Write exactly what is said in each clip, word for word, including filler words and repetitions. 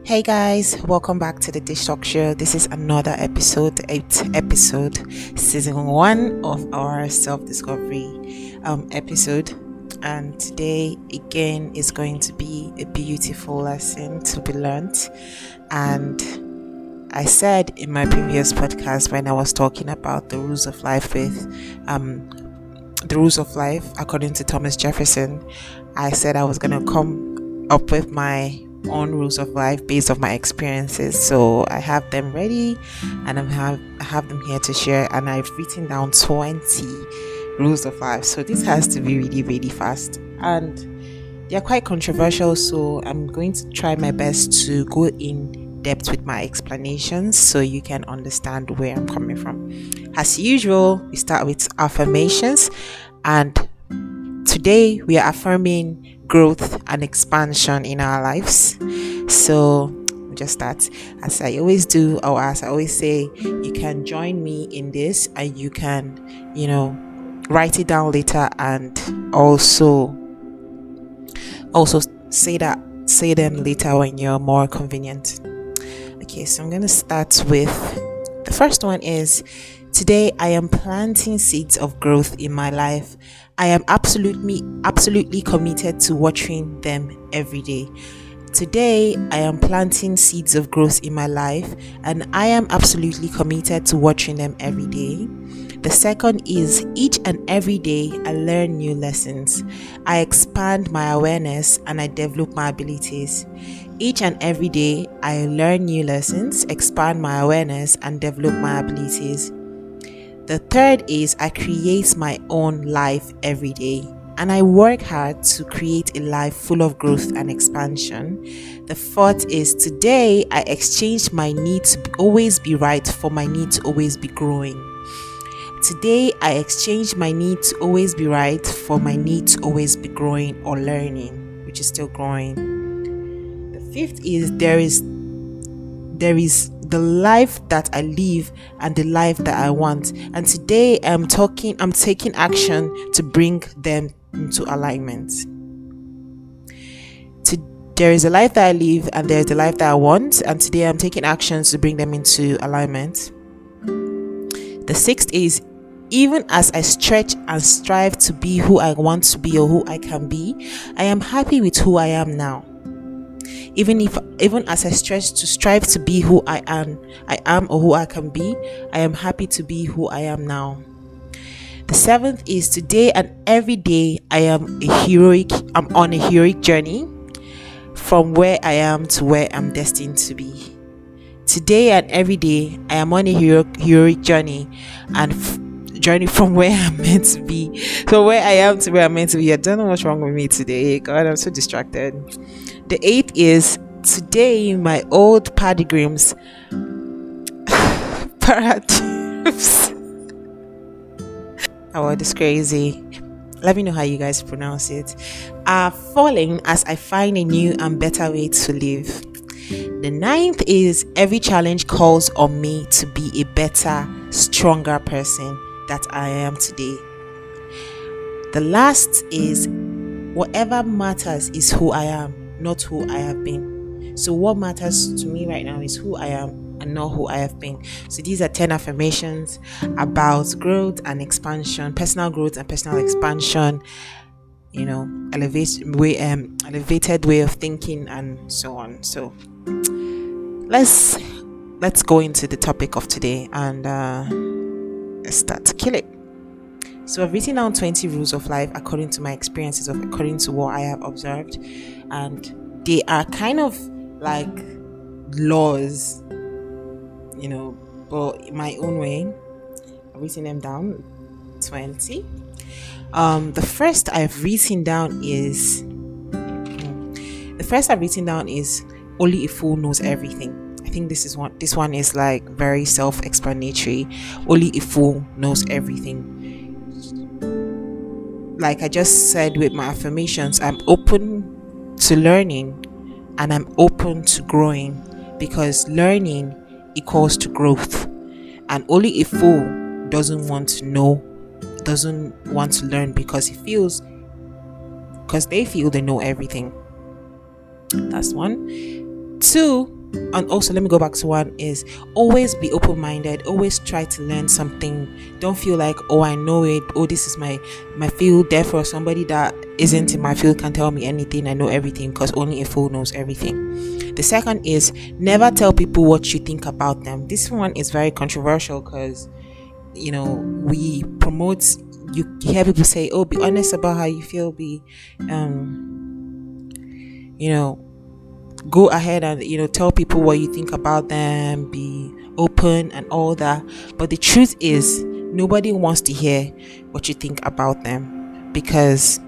Hey guys, welcome back to the Dish Talk Show. This is another episode, eighth episode, season one of our self-discovery um, episode. And today again is going to be a beautiful lesson to be learnt. And I said in my previous podcast when I was talking about the rules of life with um, the rules of life according to Thomas Jefferson, I said I was going to come up with my own rules of life based on my experiences. So I have them ready and I have I have them here to share, and I've written down twenty rules of life. So this has to be really really fast, and they're quite controversial, so I'm going to try my best to go in depth with my explanations so you can understand where I'm coming from. As usual, we start with affirmations, and today we are affirming growth and expansion in our lives. So we'll just start as I always do, or as I always say, you can join me in this and you can, you know, write it down later and also also say that say them later when you're more convenient. Okay, so I'm going to start with the first one is, today I am planting seeds of growth in my life. I am absolutely absolutely committed to watering them every day. Today I am planting seeds of growth in my life and I am absolutely committed to watering them every day. The second is, each and every day I learn new lessons. I expand my awareness and I develop my abilities. Each and every day I learn new lessons, expand my awareness and develop my abilities. The third is, I create my own life every day and I work hard to create a life full of growth and expansion. The fourth is, today I exchange my need to always be right for my need to always be growing. Today I exchange my need to always be right for my need to always be growing or learning, which is still growing. The fifth is, there is there is the life that I live and the life that I want, and today I'm talking I'm taking action to bring them into alignment. To, there is a life that I live and there is the life that I want, and today I'm taking actions to bring them into alignment. The sixth is, even as I stretch and strive to be who I want to be or who I can be, I am happy with who I am now. Even if, even as I stretch to strive to be who I am, I am or who I can be, I am happy to be who I am now. The seventh is, today and every day I am a heroic, I'm on a heroic journey from where I am to where I'm destined to be. Today and every day I am on a heroic, heroic journey and f- journey from where I'm meant to be. So where I am to where I'm meant to be. I don't know what's wrong with me today. God, I'm so distracted. The eighth is, today my old paradigms paradigms oh, this is crazy. Let me know how you guys pronounce it. Are falling as I find a new and better way to live. The ninth is, every challenge calls on me to be a better, stronger person that I am today. The last is, whatever matters is who I am, not who I have been. So what matters to me right now is who I am and not who I have been. So these are ten affirmations about growth and expansion, personal growth and personal expansion, you know, elevate way um elevated way of thinking and so on. So let's let's go into the topic of today and uh let's start to kill it. So I've written down twenty rules of life according to my experiences, of according to what I have observed, and they are kind of like laws, you know, but in my own way. I've written them down, twenty. Um, the first I've written down is the first I've written down is, only a fool knows everything. I think this is one. This one is like very self-explanatory. Only a fool knows everything. Like I just said with my affirmations, I'm open to learning and I'm open to growing, because learning equals to growth, and only a fool doesn't want to know, doesn't want to learn because he feels, because they feel they know everything. That's one. Two, and also let me go back to one is always be open-minded, always try to learn something. Don't feel like, oh, I know it, oh, this is my my field, therefore somebody that isn't in my field can tell me anything, I know everything, because only a fool knows everything. The second is never tell people what you think about them. This one is very controversial because, you know, we promote, you hear people say, oh, be honest about how you feel, be um you know, go ahead and, you know, tell people what you think about them, be open and all that. But the truth is, nobody wants to hear what you think about them, because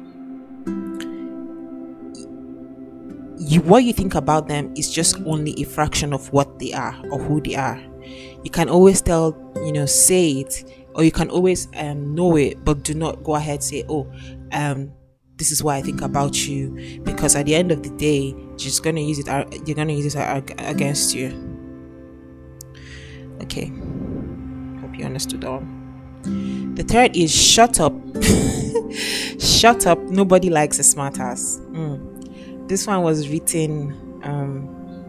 you, what you think about them is just only a fraction of what they are or who they are. You can always tell, you know, say it, or you can always um, know it, but do not go ahead say, oh, um this is what I think about you, because at the end of the day, you're just gonna use it. You're gonna use it against you. Okay, hope you understood that one. The third is shut up. Shut up. Nobody likes a smart ass. Mm. This one was written. Um,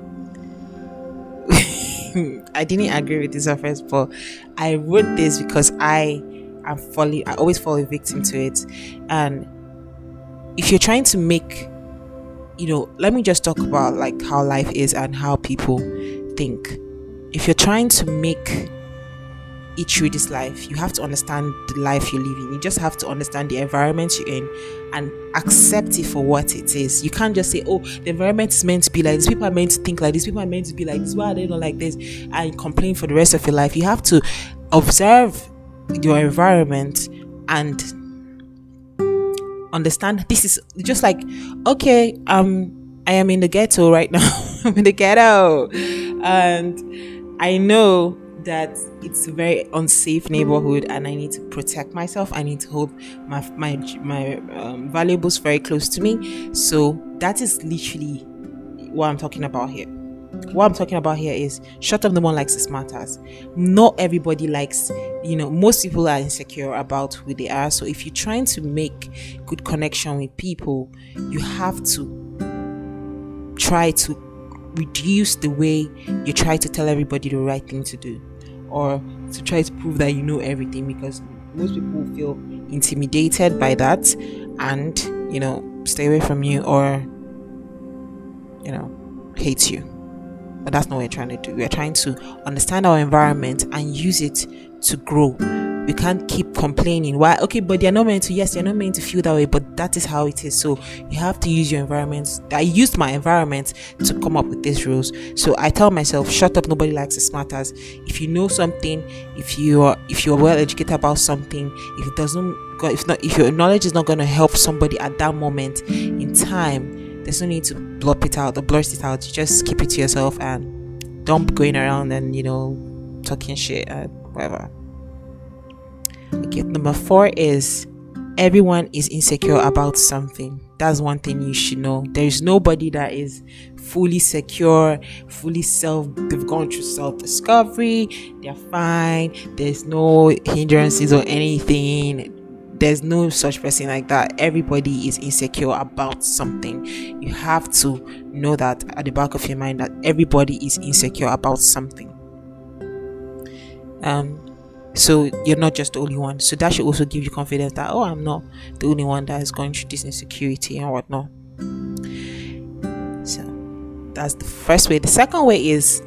I didn't agree with this at first, but I wrote this because I am falling. I always fall a victim to it, and if you're trying to make, you know, let me just talk about like how life is and how people think. If you're trying to make it through this life, you have to understand the life you live in. You just have to understand the environment you're in and accept it for what it is. You can't just say, oh, the environment is meant to be like this, people are meant to think like this, people are meant to be like this, why are they not like this, and complain for the rest of your life. You have to observe your environment and understand this is just like, okay, um I am in the ghetto right now. I'm in the ghetto and I know that it's a very unsafe neighborhood and I need to protect myself. I need to hold my my my um, valuables very close to me. So that is literally what I'm talking about here. What I'm talking about here is shut up. No one likes the smart ass. Not everybody likes, you know, most people are insecure about who they are. So if you're trying to make good connection with people, you have to try to reduce the way you try to tell everybody the right thing to do, or to try to prove that you know everything, because most people feel intimidated by that and, you know, stay away from you or, you know, hate you. But that's not what we're trying to do. We're trying to understand our environment and use it to grow. We can't keep complaining. Why? Okay, but they're not meant to. Yes, they're not meant to feel that way, but that is how it is. So you have to use your environment. I used my environment to come up with these rules. So I tell myself, shut up. Nobody likes a smart ass. If you know something, if you are if you're well educated about something, if it doesn't, if not, if your knowledge is not going to help somebody at that moment in time, there's no need to blop it out or blurt it out. You just keep it to yourself and don't be going around and, you know, talking shit and whatever. Okay, number four is everyone is insecure about something. That's one thing you should know. There is nobody that is fully secure, fully self, they've gone through self-discovery, they're fine, there's no hindrances or anything. There's no such person like that. Everybody is insecure about something. You have to know that at the back of your mind, that everybody is insecure about something. Um, so you're not just the only one. So that should also give you confidence that, oh, I'm not the only one that is going through this insecurity and whatnot. So that's the first way. The second way is,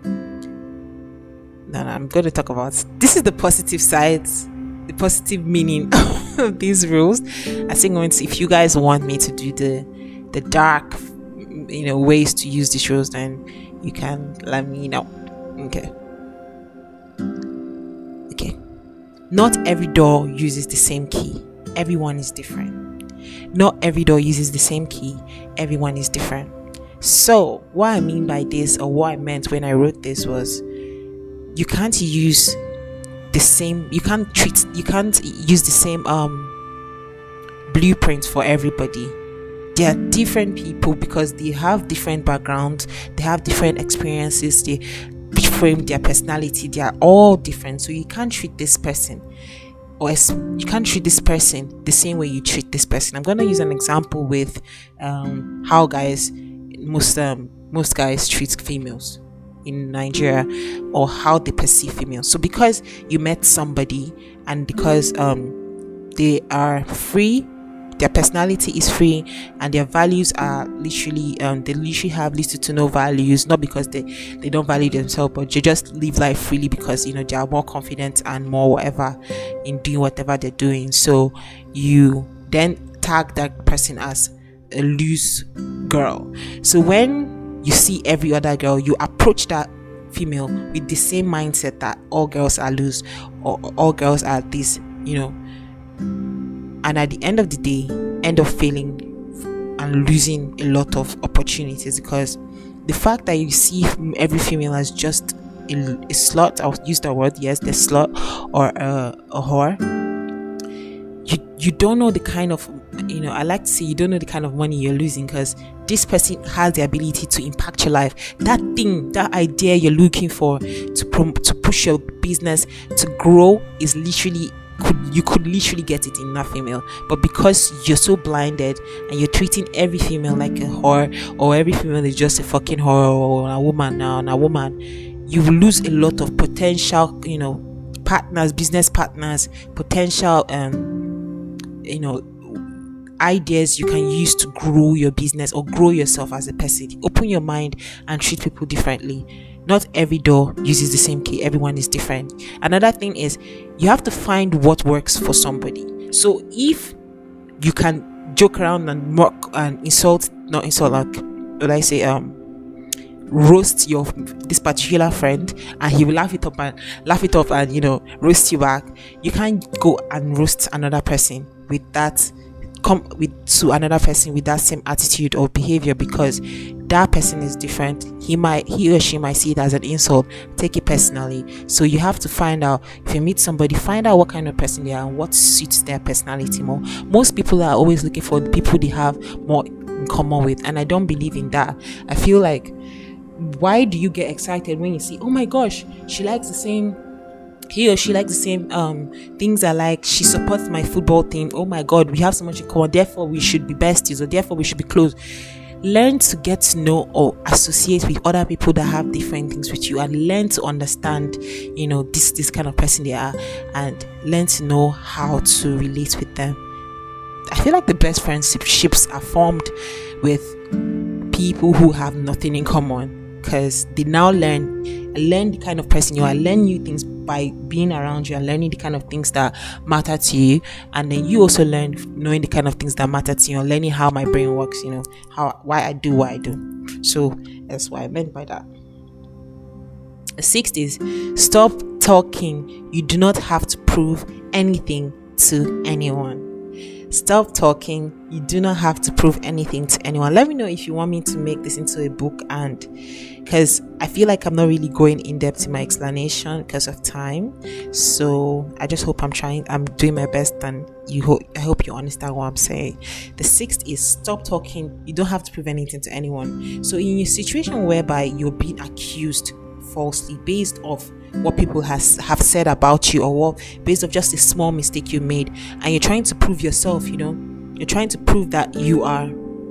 no, no, I'm going to talk about, this is the positive sides, the positive meaning of these rules. I think once, if you guys want me to do the the dark, you know, ways to use these rules, then you can let me know. Okay. Okay. Not every door uses the same key. Everyone is different. Not every door uses the same key. Everyone is different. So what I mean by this, or what I meant when I wrote this, was you can't use the same, you can't treat, you can't use the same um blueprint for everybody. They are different people because they have different backgrounds, they have different experiences, they frame their personality, they are all different. So you can't treat this person, or you can't treat this person the same way you treat this person. I'm going to use an example with um how guys, most um most guys treat females in Nigeria, or how they perceive females. So because you met somebody, and because um they are free, their personality is free, and their values are literally um they literally have little to no values, not because they they don't value themselves, but they just live life freely because, you know, they are more confident and more whatever in doing whatever they're doing. So you then tag that person as a loose girl. So when you see every other girl, you approach that female with the same mindset that all girls are loose, or all girls are this, you know, and at the end of the day end up failing and losing a lot of opportunities, because the fact that you see every female as just a, a slut, I'll use that word, yes, the slut, or a, a whore, you you don't know the kind of, you know, I like to say you don't know the kind of money you're losing, because this person has the ability to impact your life. That thing, that idea you're looking for to prom- to push your business to grow is literally, could you could literally get it in that female. But because you're so blinded and you're treating every female like a whore, or every female is just a fucking whore, or a woman now and a woman, you will lose a lot of potential, you know, partners, business partners, potential um you know ideas you can use to grow your business or grow yourself as a person. Open your mind and treat people differently. Not every door uses the same key. Everyone is different. Another thing is, you have to find what works for somebody. So if you can joke around and mock and insult, not insult, like what I say, um roast your this particular friend, and he will laugh it up and laugh it up and, you know, roast you back, you can't go and roast another person with that come with to another person with that same attitude or behavior, because that person is different. He might he or she might see it as an insult, take it personally. So you have to find out, if you meet somebody, find out what kind of person they are and what suits their personality more. Most people are always looking for the people they have more in common with, and I don't believe in that. I feel like, why do you get excited when you see, oh my gosh, she likes the same he or she likes the same um things I like, she supports my football team, oh my god, we have so much in common, therefore we should be besties, or therefore we should be close. Learn to get to know or associate with other people that have different things with you, and learn to understand, you know, this this kind of person they are, and learn to know how to relate with them. I feel like the best friendships are formed with people who have nothing in common, because they now learn learn the kind of person you are, learn new things by being around you, and learning the kind of things that matter to you. And then you also learn knowing the kind of things that matter to you, and learning how my brain works, you know, how why I do what I do. So that's what I meant by that. The sixth is, stop talking. You do not have to prove anything to anyone. Stop talking. You do not have to prove anything to anyone. Let me know if you want me to make this into a book, and because I feel like I'm not really going in depth in my explanation because of time. So I just hope I'm trying, I'm doing my best, and you hope I hope you understand what I'm saying. The sixth is, stop talking. You don't have to prove anything to anyone. So in a situation whereby you're being accused falsely based off what people has have said about you, or what based off just a small mistake you made, and you're trying to prove yourself, you know, you're trying to prove that you are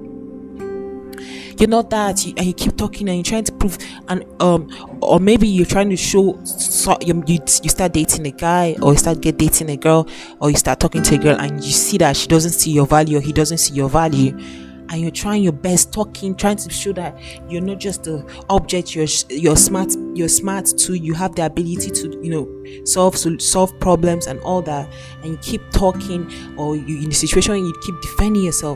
you're not that, you, and you keep talking and you're trying to prove, and um or maybe you're trying to show, so you, you you start dating a guy, or you start get dating a girl, or you start talking to a girl, and you see that she doesn't see your value, or he doesn't see your value, and you're trying your best, talking, trying to show that you're not just an object, you're you're smart, you're smart too, you have the ability to, you know, solve solve problems and all that, and you keep talking, or you in a situation you keep defending yourself.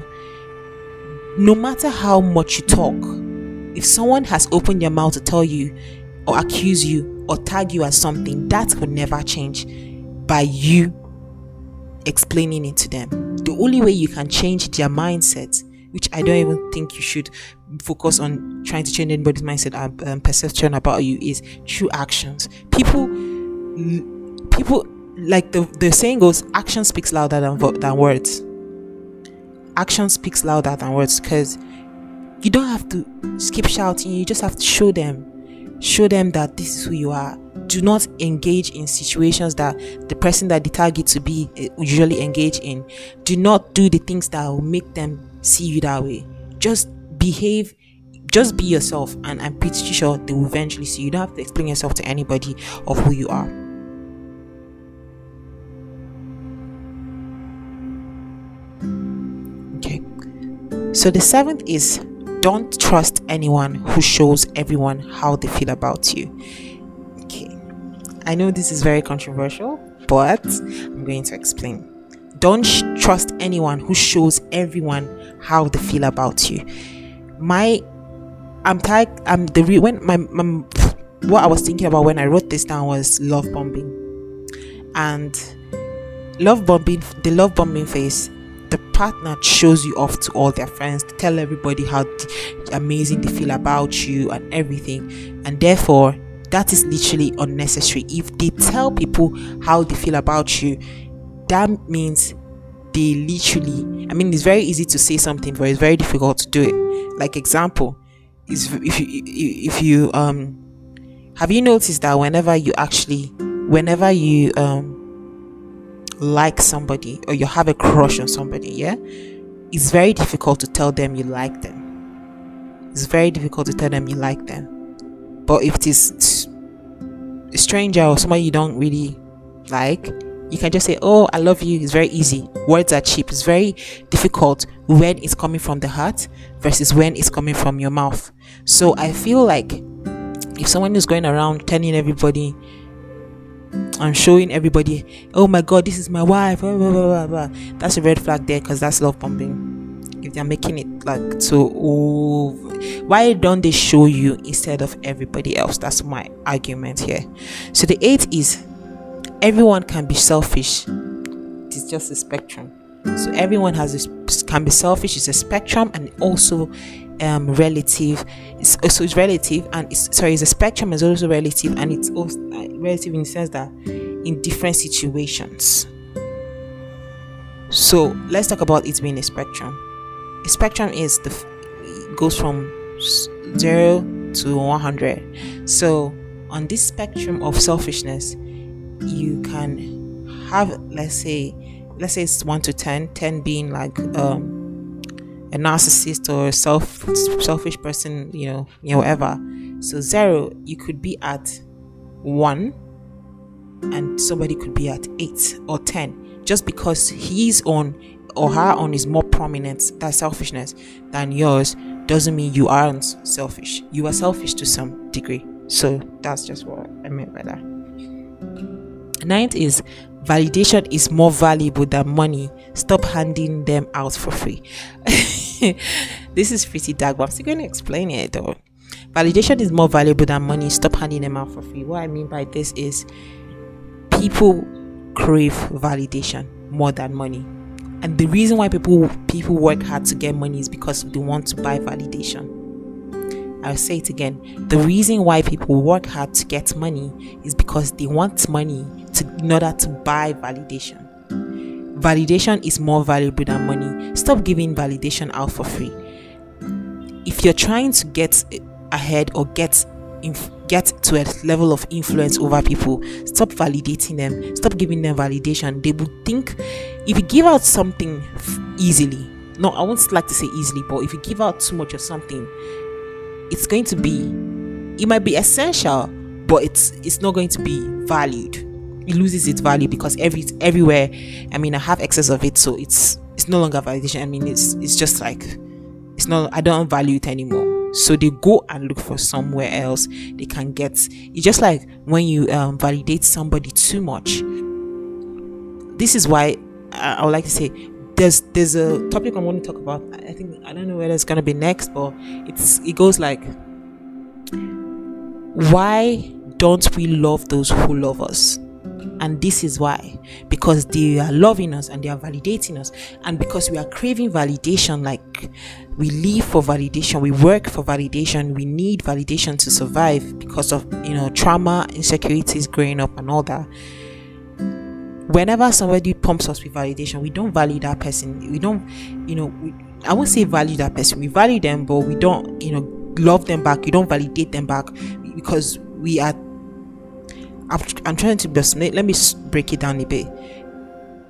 No matter how much you talk, if someone has opened their mouth to tell you or accuse you or tag you as something, that will never change by you explaining it to them. The only way you can change their mindset, which I don't even think you should focus on trying to change anybody's mindset and um, perception about you, is through actions. People, people like the, the saying goes, action speaks louder than, than words. Action speaks louder than words, because you don't have to keep shouting, you just have to show them show them that this is who you are. Do not engage in situations that the person that they target to be usually engage in. Do not do the things that will make them see you that way. Just behave Just be yourself, and I'm pretty sure they will eventually see. You don't have to explain yourself to anybody of who you are. Okay. So the seventh is, don't trust anyone who shows everyone how they feel about you. Okay. I know this is very controversial, but I'm going to explain. Don't sh- trust anyone who shows everyone how they feel about you. My, I'm tired. I'm the re- when my, my what I was thinking about when I wrote this down was love bombing, and love bombing. The love bombing phase. The partner shows you off to all their friends, to tell everybody how amazing they feel about you and everything, and therefore that is literally unnecessary. If they tell people how they feel about you, that means they literally, I mean, it's very easy to say something, but it's very difficult to do it. Like example is, if you if you um have you noticed that whenever you actually whenever you um like somebody, or you have a crush on somebody, yeah, it's very difficult to tell them you like them. It's very difficult to tell them you like them. But if it is a stranger or somebody you don't really like, you can just say, oh, I love you. It's very easy. Words are cheap. It's very difficult when it's coming from the heart versus when it's coming from your mouth. So I feel like if someone is going around telling everybody and showing everybody, oh my god, this is my wife, blah, blah, blah, blah, that's a red flag there, because that's love bombing. If they're making it like so, oh, why don't they show you instead of everybody else? That's my argument here. So the eighth is, everyone can be selfish. It's just a spectrum. So everyone has this, can be selfish. It's a spectrum, and also um relative. It's, so it's relative, and it's sorry, it's a spectrum is also relative, and it's also uh, relative in the sense that in different situations. So let's talk about it being a spectrum. A spectrum is the goes from zero to one hundred. So on this spectrum of selfishness, you can have, let's say let's say it's one to ten, ten being like um a narcissist or a self selfish person, you know, you know, whatever. So zero, you could be at one, and somebody could be at eight or ten, just because he's on or her on is more prominent, that selfishness, than yours, doesn't mean you aren't selfish. You are selfish to some degree. So that's just what I meant by that. Ninth is, validation is more valuable than money. Stop handing them out for free. This is pretty dark, but I'm still going to explain it though. Validation is more valuable than money. Stop handing them out for free. What I mean by this is, people crave validation more than money, and the reason why people people work hard to get money is because they want to buy validation. I'll say it again. The reason why people work hard to get money is because they want money to, in order to buy validation. Validation is more valuable than money. Stop giving validation out for free. If you're trying to get ahead or get inf- get to a level of influence over people, stop validating them. Stop giving them validation. They will think, if you give out something f- easily, no, I won't like to say easily, but if you give out too much of something, it's going to be, it might be essential, but it's it's not going to be valued. It loses its value because every everywhere, I mean, I have excess of it, so it's it's no longer validation. I mean, it's it's just like, it's not, I don't value it anymore. So they go and look for somewhere else they can get. It's just like when you um, validate somebody too much. This is why I, I would like to say, there's there's a topic I want to talk about. I think, I don't know whether it's gonna be next, but it's it goes like, why don't we love those who love us? And this is why, because they are loving us and they are validating us, and because we are craving validation. Like, we live for validation, we work for validation, we need validation to survive because of, you know, trauma, insecurities growing up and all that. Whenever somebody pumps us with validation, we don't value that person. We don't, you know, we, I won't say value that person. We value them, but we don't, you know, love them back. You don't validate them back, because we are, I'm trying to just, let me break it down a bit.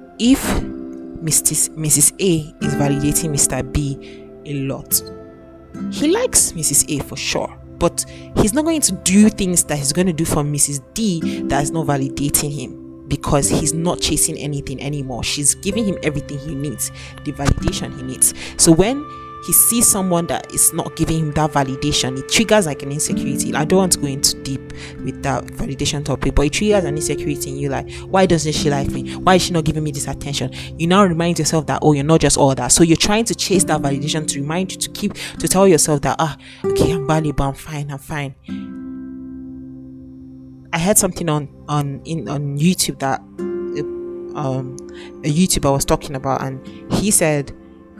If Missus Missus A is validating Mister B a lot, he likes Missus A for sure, but he's not going to do things that he's going to do for Missus D that is not validating him, because he's not chasing anything anymore. She's giving him everything he needs, the validation he needs. So when he sees someone that is not giving him that validation, it triggers like an insecurity. I don't want to go into deep with that validation topic, but it triggers an insecurity in you, like, why doesn't she like me? Why is she not giving me this attention? You now remind yourself that, oh, you're not just all that. So you're trying to chase that validation to remind you, to keep, to tell yourself that, ah, okay, I'm valuable, I'm fine, I'm fine. I heard something on on in on YouTube that um a YouTuber was talking about, and he said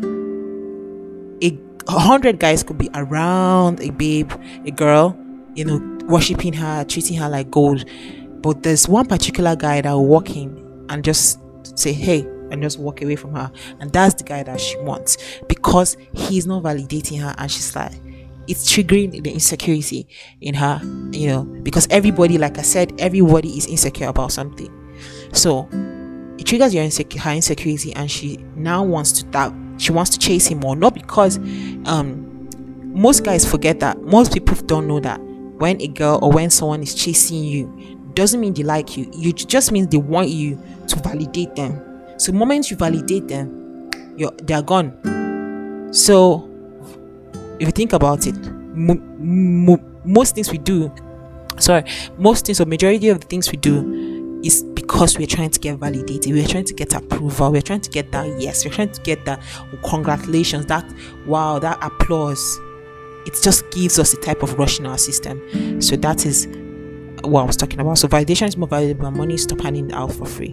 a hundred guys could be around a babe, a girl, you know, worshiping her, treating her like gold, but there's one particular guy that will walk in and just say hey and just walk away from her, and that's the guy that she wants, because he's not validating her, and she's like, it's triggering the insecurity in her, you know, because everybody, like I said, everybody is insecure about something. So it triggers your insecure, her insecurity, and she now wants to that she wants to chase him more. Not because um most guys forget that, most people don't know that when a girl or when someone is chasing you, doesn't mean they like you. It just means they want you to validate them. So the moment you validate them, you're they're gone. So if you think about it, m- m- most things we do, sorry, most things or majority of the things we do is because we're trying to get validated. We're trying to get approval. We're trying to get that yes. We're trying to get that congratulations, that wow, that applause. It just gives us a type of rush in our system. So that is what I was talking about. So validation is more valuable than money. Stop handing it out for free.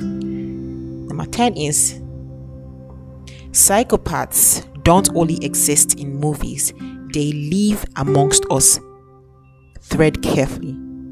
Number ten is psychopaths don't only exist in movies, they live amongst us. Tread carefully.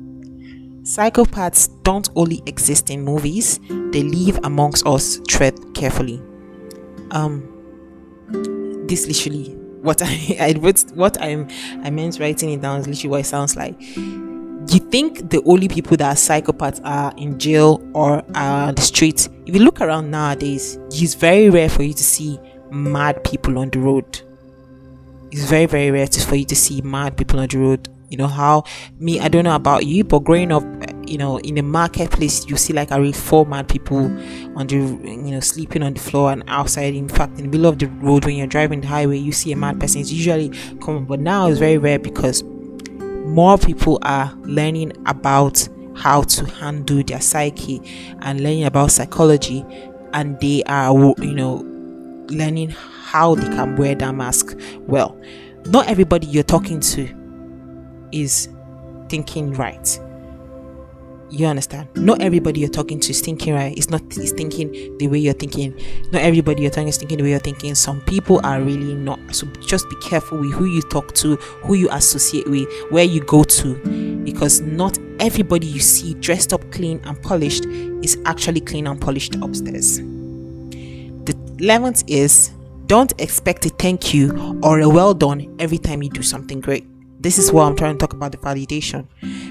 Psychopaths don't only exist in movies, they live amongst us. Tread carefully. Um, this literally what I I wrote, what I'm I meant writing it down is literally what it sounds like. You think the only people that are psychopaths are in jail or are on the street? If you look around nowadays, it's very rare for you to see mad people on the road. It's very very rare to, for you to see mad people on the road. You know how me, I don't know about you, but growing up, you know, in the marketplace, you see like I read four mad people on the, you know, sleeping on the floor and outside. In fact, in the middle of the road when you're driving the highway, you see a mad person. It's usually common, but now it's very rare because more people are learning about how to handle their psyche and learning about psychology, and they are, you know, learning how they can wear that mask well. Not everybody you're talking to is thinking right. You understand? Not everybody you're talking to is thinking right. It's not is thinking the way you're thinking. Not everybody you're talking is thinking the way you're thinking. Some people are really not. So just be careful with who you talk to, who you associate with, where you go to, because not everybody you see dressed up clean and polished is actually clean and polished upstairs. The eleventh is, don't expect a thank you or a well done every time you do something great. This is what I'm trying to talk about, the validation.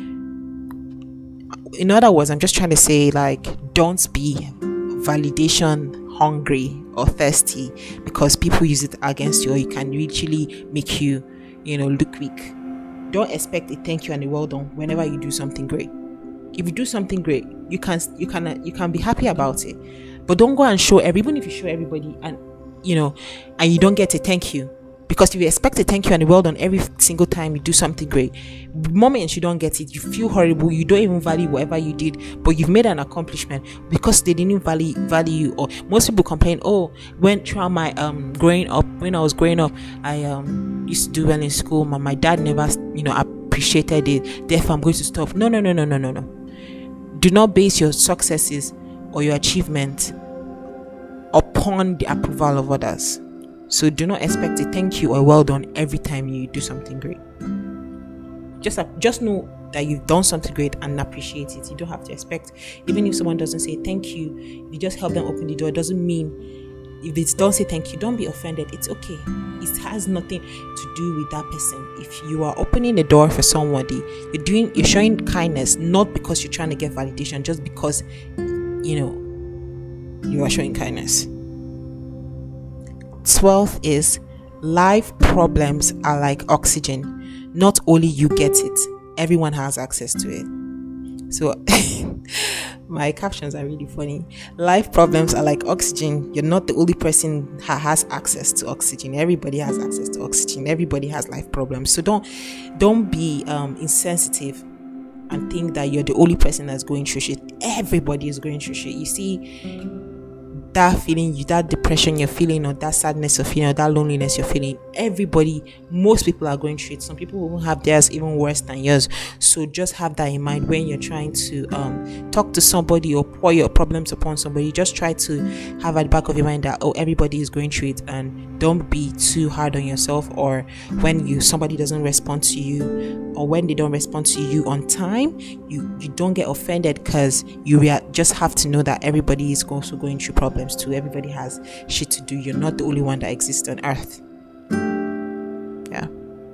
In other words, I'm just trying to say, like, don't be validation hungry or thirsty because people use it against you, or it can literally make you, you know, look weak. Don't expect a thank you and a well done whenever you do something great. If you do something great, you can you can you can be happy about it, but don't go and show everybody. Even if you show everybody and you know, and you don't get a thank you. Because if you expect a thank you and a well done every single time you do something great, the moment you don't get it, you feel horrible. You don't even value whatever you did, but you've made an accomplishment because they didn't value value you. Or most people complain, oh, when throughout my um growing up, when I was growing up, I um used to do well in school. My, my dad never, you know, appreciated it. Therefore, I'm going to stop. No, no, no, no, no, no, no. Do not base your successes or your achievement upon the approval of others. So do not expect a thank you or well done every time you do something great. Just just know that you've done something great and appreciate it. You don't have to expect, even if someone doesn't say thank you, if you just help them open the door, it doesn't mean, if they don't say thank you, don't be offended. It's okay. It has nothing to do with that person. If you are opening the door for somebody, you're doing, you're showing kindness, not because you're trying to get validation, just because, you know, you are showing kindness. twelve is, life problems are like oxygen. Not only you get it, everyone has access to it. So my captions are really funny. Life problems are like oxygen. You're not the only person who has access to oxygen. Everybody has access to oxygen. Everybody has life problems. So don't don't be um, insensitive and think that you're the only person that's going through shit. Everybody is going through shit. You see, that feeling, you that depression you're feeling, or that sadness you're feeling, or that loneliness you're feeling, everybody, most people are going through it. Some people will have theirs even worse than yours. So just have that in mind when you're trying to um talk to somebody or pour your problems upon somebody. Just try to have at the back of your mind that, oh, everybody is going through it, and don't be too hard on yourself. Or when you somebody doesn't respond to you, or when they don't respond to you on time, you you don't get offended, because you rea- just have to know that everybody is also going through problems too. Everybody has shit to do. You're not the only one that exists on earth. Yeah.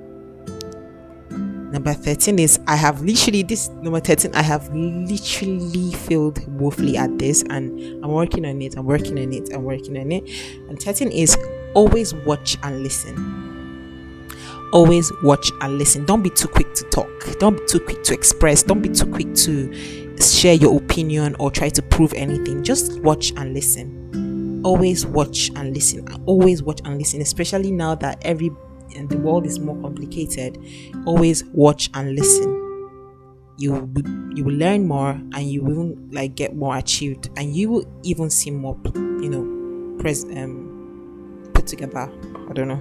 Number thirteen is, I have literally this number thirteen I have literally failed woefully at this, and I'm working on it I'm working on it I'm working on it and thirteen is, always watch and listen. Always watch and listen. Don't be too quick to talk. Don't be too quick to express. Don't be too quick to share your opinion or try to prove anything. Just watch and listen. Always watch and listen. Always watch and listen, especially now that every and the world is more complicated. Always watch and listen. You will, you will learn more, and you will like get more achieved, and you will even seem more, you know, pres um put together. I don't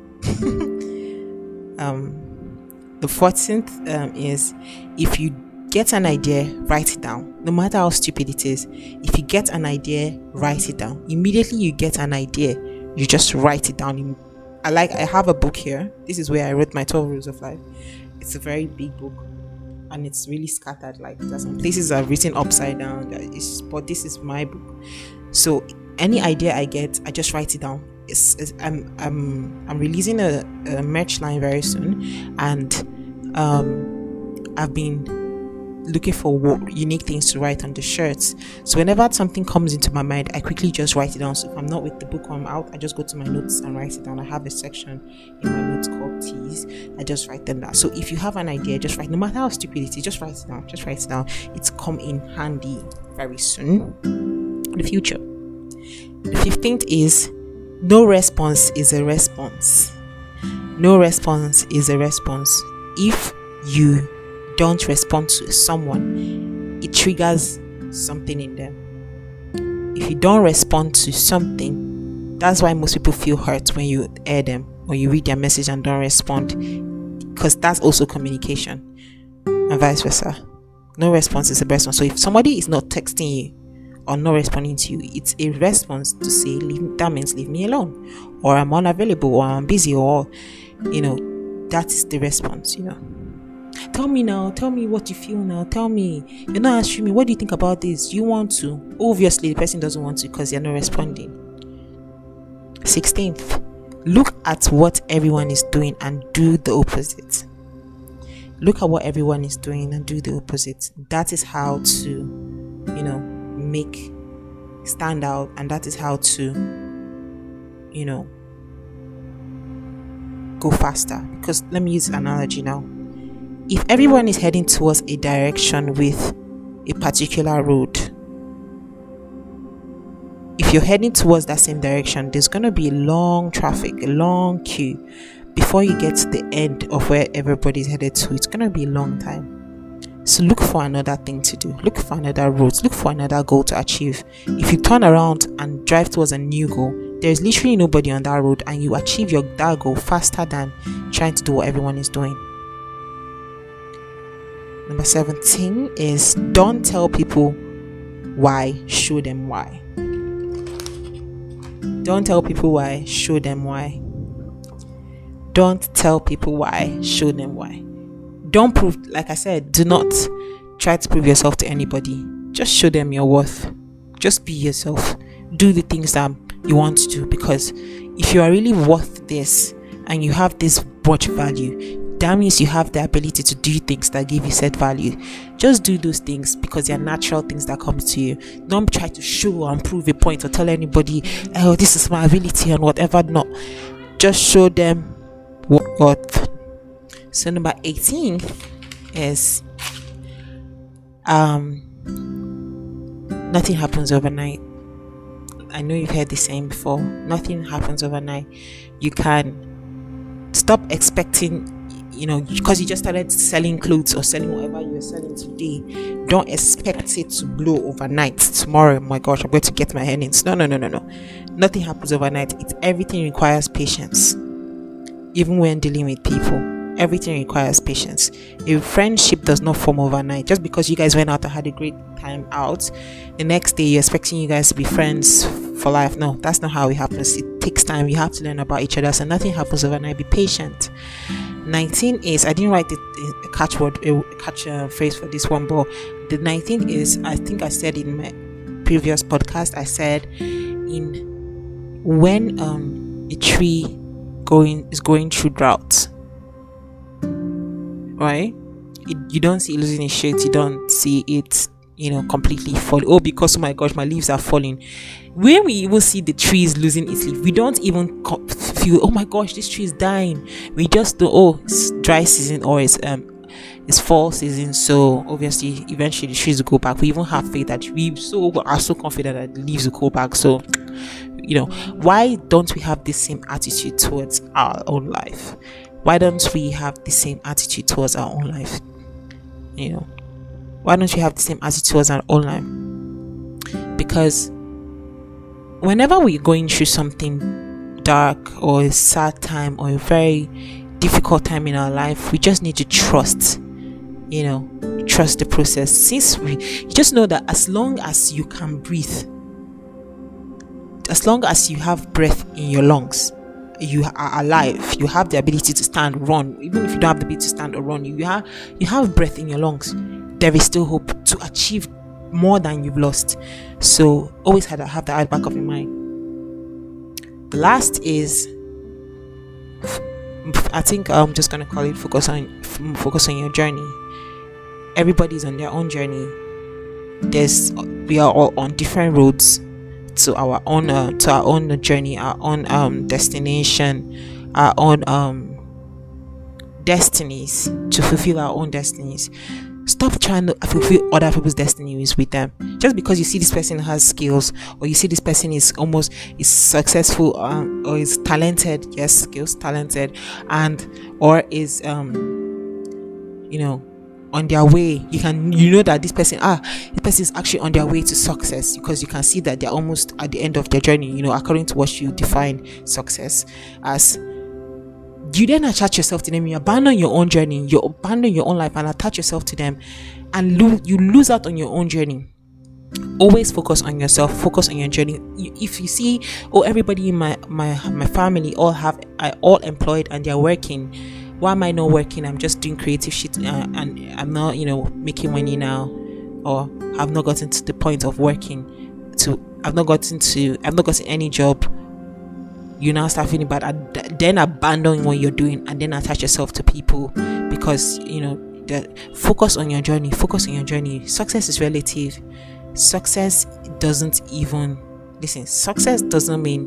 know. um, the fourteenth um is, if you get an idea, write it down. No matter how stupid it is, if you get an idea, write it down. Immediately you get an idea, you just write it down. I like I have a book here. This is where I wrote my twelve rules of life. It's a very big book, and it's really scattered. Like, there's some places are written upside down. It's, but this is my book. So any idea I get, I just write it down. It's, it's, I'm I'm I'm releasing a, a merch line very soon, and um, I've been looking for unique things to write on the shirts. So whenever something comes into my mind, I quickly just write it down. So if I'm not with the book or I'm out, I just go to my notes and write it down. I have a section in my notes called T's. I just write them down. So if you have an idea, just write. No matter how stupid it is, just write it down. Just write it down. It's come in handy very soon in the future. The fifteenth is, no response is a response. No response is a response. If you don't respond to someone, it triggers something in them. If you don't respond to something, that's why most people feel hurt when you air them or you read their message and don't respond, because that's also communication, and vice versa. No response is a response. So if somebody is not texting you or not responding to you, it's a response to say, leave, that means leave me alone, or I'm unavailable, or I'm busy, or, you know, that is the response. You know, tell me now, tell me what you feel now, tell me, you're not answering me, what do you think about this? You want to? Obviously the person doesn't want to, because you're not responding. sixteenth, look at what everyone is doing and do the opposite. Look at what everyone is doing and do the opposite. That is how to, you know, make stand out, and that is how to, you know, go faster. Because let me use an analogy now. If everyone is heading towards a direction with a particular road, if you're heading towards that same direction, there's going to be long traffic, a long queue before you get to the end of where everybody's headed to. It's going to be a long time. So look for another thing to do. Look for another route. Look for another goal to achieve. If you turn around and drive towards a new goal, there's literally nobody on that road, and you achieve your that goal faster than trying to do what everyone is doing. Number seventeen is, don't tell people why, show them why. Don't tell people why, show them why. Don't tell people why, show them why. Don't prove, like I said, do not try to prove yourself to anybody. Just show them your worth. Just be yourself. Do the things that you want to do, because if you are really worth this and you have this much value, that means you have the ability to do things that give you said value. Just do those things because they're natural things that come to you. Don't try to show and prove a point or tell anybody, oh, this is my ability and whatever. No, just show them what worth. So number eighteen is um nothing happens overnight. I know you've heard this saying before. Nothing happens overnight. You can stop expecting, you know, because you just started selling clothes or selling whatever you're selling today. Don't expect it to blow overnight. Tomorrow, oh my gosh, I'm going to get my earnings. No, no, no, no, no. Nothing happens overnight. It's everything requires patience. Even when dealing with people, everything requires patience. A friendship does not form overnight. Just because you guys went out and had a great time out, the next day you're expecting you guys to be friends for life. No, that's not how it happens. It takes time. You have to learn about each other. So nothing happens overnight. Be patient. nineteen is, I didn't write it, a catchword, a catch uh, phrase for this one, but the nineteenth is, I think I said in my previous podcast, I said in when um a tree going is going through drought, right? It, you don't see it losing its shades. You don't see it, you know, completely falling. Oh, because oh my gosh, my leaves are falling. When we even see the trees losing its leaf, we don't even co- feel, oh my gosh, this tree is dying. We just do, oh, it's dry season or it's um it's fall season, so obviously eventually the trees will go back. We even have faith that we so are so confident that the leaves will go back. So, you know, why don't we have the same attitude towards our own life? Why don't we have the same attitude towards our own life? You know, why don't we have the same attitude towards our own life? Because whenever we're going through something dark or a sad time or a very difficult time in our life, we just need to trust, you know, trust the process. Since we you just know that as long as you can breathe, as long as you have breath in your lungs, you are alive. You have the ability to stand, run. Even if you don't have the ability to stand or run, you have you have breath in your lungs. There is still hope to achieve more than you've lost. So always have that have that at the back of your mind. The last is, I think I'm just gonna call it focus on focus on your journey. Everybody's on their own journey. There's we are all on different roads to our own uh, to our own journey, our own um destination, our own um destinies, to fulfill our own destinies. Stop trying to fulfill other people's destinies with them. Just because you see this person has skills, or you see this person is almost is successful, um, or is talented, yes, skills, talented, and or is um, you know, on their way. You can you know that this person ah this person is actually on their way to success, because you can see that they're almost at the end of their journey. You know, according to what you define success as. You then attach yourself to them. You abandon your own journey, you abandon your own life and attach yourself to them, and lo- you lose out on your own journey. Always focus on yourself, focus on your journey. You, if you see, oh, everybody in my my my family all have are all employed and they're working, why am I not working? I'm just doing creative shit uh, and I'm not, you know, making money now, or I've not gotten to the point of working to I've not gotten to I've not gotten any job. You now start feeling bad, then abandon what you're doing and then attach yourself to people, because you know the focus on your journey focus on your journey. Success is relative. Success doesn't even listen success doesn't mean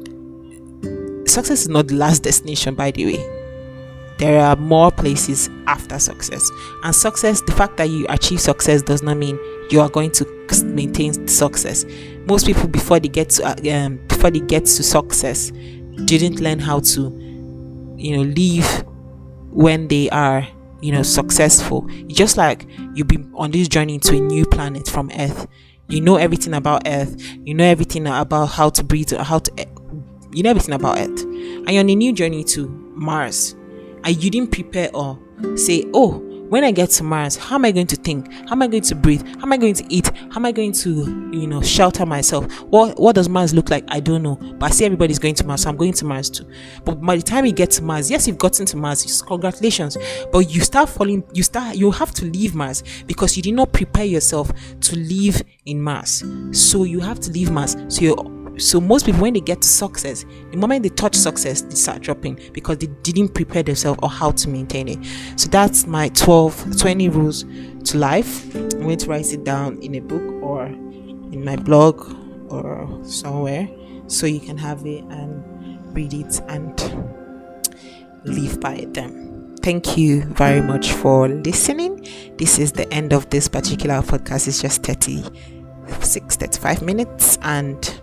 success is not the last destination, by the way. There are more places after success, and success, the fact that you achieve success does not mean you are going to maintain success. Most people, before they get to uh, um, before they get to success, didn't learn how to, you know, live when they are, you know, successful. It's just like you've been on this journey to a new planet from Earth. You know everything about Earth. You know everything about how to breathe, how to, you know everything about Earth, and you're on a new journey to Mars. And you didn't prepare or say, oh, when I get to Mars, how am I going to think? How am I going to breathe? How am I going to eat? How am I going to, you know, shelter myself? What what does Mars look like? I don't know. But I see everybody's going to Mars, so I'm going to Mars too. But by the time you get to Mars, yes, you've gotten to Mars, congratulations. But you start falling, you start, you have to leave Mars because you did not prepare yourself to live in Mars. So you have to leave Mars. So you're So most people, when they get to success, the moment they touch success, they start dropping because they didn't prepare themselves or how to maintain it. So that's my twelve, twenty rules to life. I'm going to write it down in a book or in my blog or somewhere so you can have it and read it and live by them. Thank you very much for listening. This is the end of this particular podcast. It's just thirty-six, thirty-five minutes, and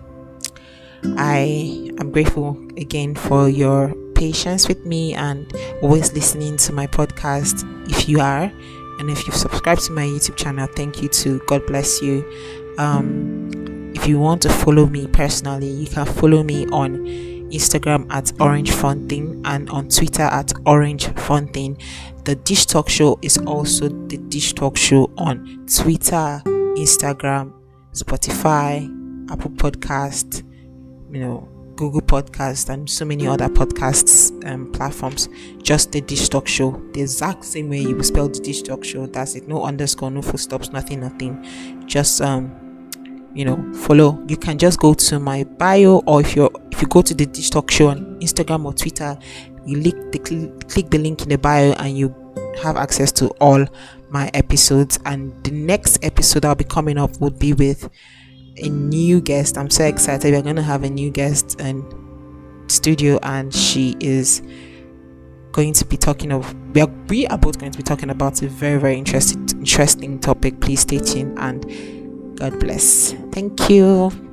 I am grateful again for your patience with me and always listening to my podcast. If you are, and if you've subscribed to my YouTube channel, thank you too. God bless you. Um, if you want to follow me personally, you can follow me on Instagram at Orange Fun Thing and on Twitter at Orange Fun Thing. The Dish Talk Show is also the Dish Talk Show on Twitter, Instagram, Spotify, Apple Podcast, you know, Google Podcast, and so many other podcasts um, platforms. Just the Dish Talk Show, the exact same way you will spell the Dish Talk Show. That's it. No underscore, no full stops, nothing, nothing. Just um, you know, follow. You can just go to my bio, or if you're if you go to the Dish Talk Show on Instagram or Twitter, you click the click the link in the bio, and you have access to all my episodes. And the next episode I'll be coming up would be with a new guest. I'm so excited. We're going to have a new guest in studio, and she is going to be talking of we are, we are both going to be talking about a very very interesting interesting topic. Please stay tuned, and God bless. Thank you.